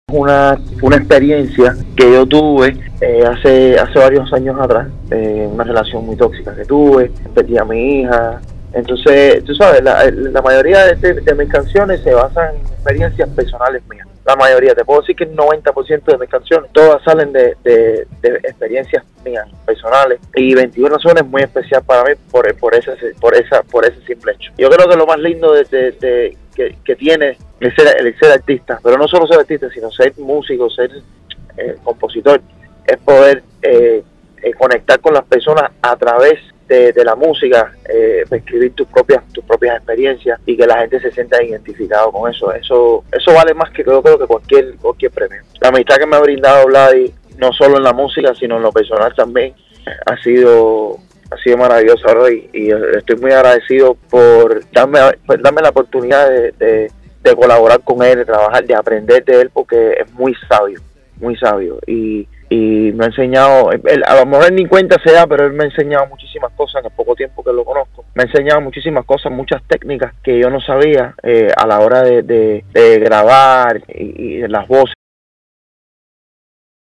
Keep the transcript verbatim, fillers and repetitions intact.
Una, una experiencia que yo tuve eh, hace hace varios años atrás, eh, una relación muy tóxica que tuve, perdí a mi hija. Entonces, tú sabes, la, la mayoría de, de, de mis canciones se basan en experiencias personales mías. La mayoría, te puedo decir que el noventa por ciento de mis canciones, todas salen de, de, de experiencias mías, personales. Y veintiuna Razones es muy especial para mí por, por, ese, por, esa, por ese simple hecho. Yo creo que lo más lindo de, de, de que, que tiene el ser, el ser artista, pero no solo ser artista, sino ser músico, ser eh, compositor, es poder eh, eh, conectar con las personas a través de, de la música, eh, escribir tus propias tus propias experiencias y que la gente se sienta identificado con eso. Eso eso vale más que creo, creo que cualquier cualquier premio. La amistad que me ha brindado Vladi, no solo en la música, sino en lo personal también, ha sido ha sido maravillosa, ¿no? y, y estoy muy agradecido por darme por darme la oportunidad de, de, de colaborar con él, de trabajar, de aprender de él, porque es muy sabio, muy sabio, y y me ha enseñado, él, a lo mejor ni cuenta se da, pero él me ha enseñado muchísimas cosas en el poco tiempo que lo conozco. Me ha enseñado muchísimas cosas, muchas técnicas que yo no sabía eh, a la hora de, de, de grabar y, y las voces.